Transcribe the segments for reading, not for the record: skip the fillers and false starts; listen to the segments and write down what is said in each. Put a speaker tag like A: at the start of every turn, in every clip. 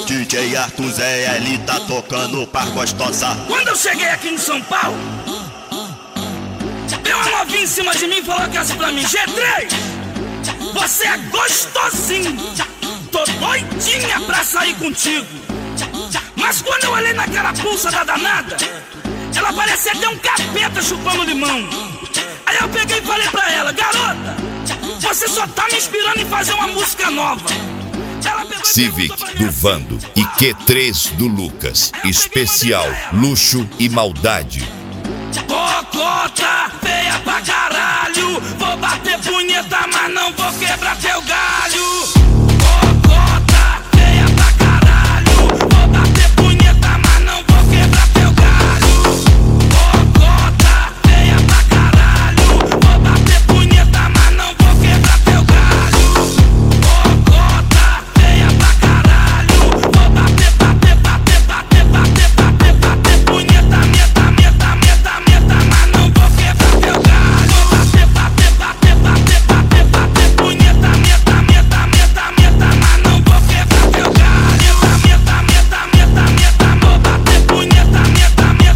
A: DJ Arthur Zé, ele tá tocando pra gostosa.
B: Quando eu cheguei aqui em São Paulo, deu uma novinha em cima de mim e falou que assim pra mim: G3, você é gostosinho, tô doidinha pra sair contigo. Mas quando eu olhei na carapuça da danada, ela parecia até um capeta chupando limão. Aí eu peguei e falei pra ela: garota, você só tá me inspirando em fazer uma música nova.
C: Civic do Vando e Q3 do Lucas. Especial Luxo e Maldade.
B: Cocota, feia pra caralho. Vou bater punheta, mas não vou quebrar teu galho. Cocota, feia pra caralho. Vou bater punheta, mas não vou quebrar teu galho. Cocota, feia pra caralho. Vou bater punheta, mas não vou quebrar teu galho. Cocota, feia pra caralho. Vou bater punheta, meta, mas não vou quebrar teu galho. Vou bater punheta, meta, mas não vou quebrar teu galho. Vou bater punheta, meta, vou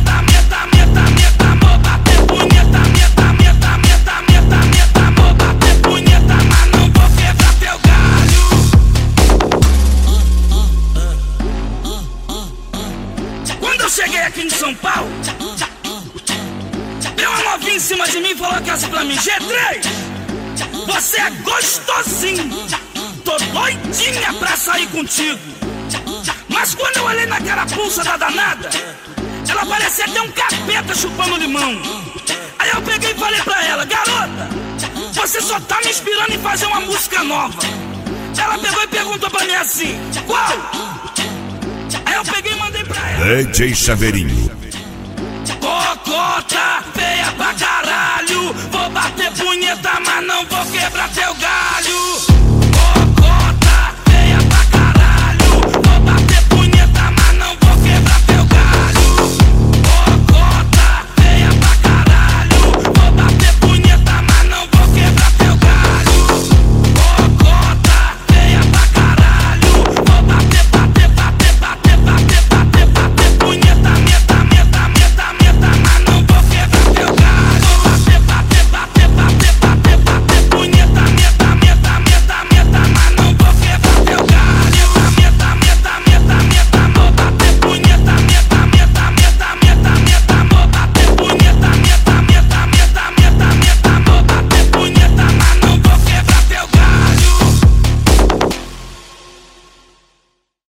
B: bater punheta, vou bater punheta, mas não vou quebrar teu galho. Quando eu cheguei aqui em São Paulo, deu uma novinha em cima de mim e falou que assim pra mim: G3, você é gostosinho, tô doidinha pra sair contigo. Mas quando eu olhei na carapuça da danada, ela parecia até um capeta chupando limão. Aí eu peguei e falei pra ela: garota, você só tá me inspirando em fazer uma música nova. Ela pegou e perguntou pra mim assim: qual? Aí eu peguei e mandei pra ela:
C: DJ Chaveirinho.